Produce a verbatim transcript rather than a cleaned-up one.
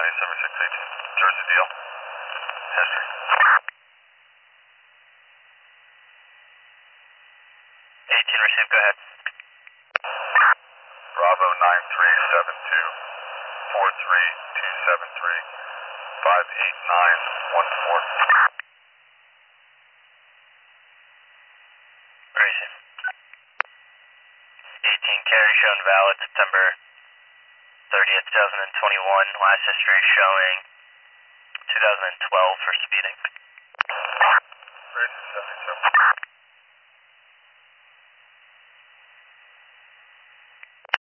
ninety-seven six eighteen. Jersey deal. History. eighteen received, go ahead. Bravo nine three seven two four three two seven three five eight nine one four. Where is it? eighteen carry shown valid September thirtieth, twenty twenty-one. Last history showing two thousand twelve for speeding. Racing seventy-seven.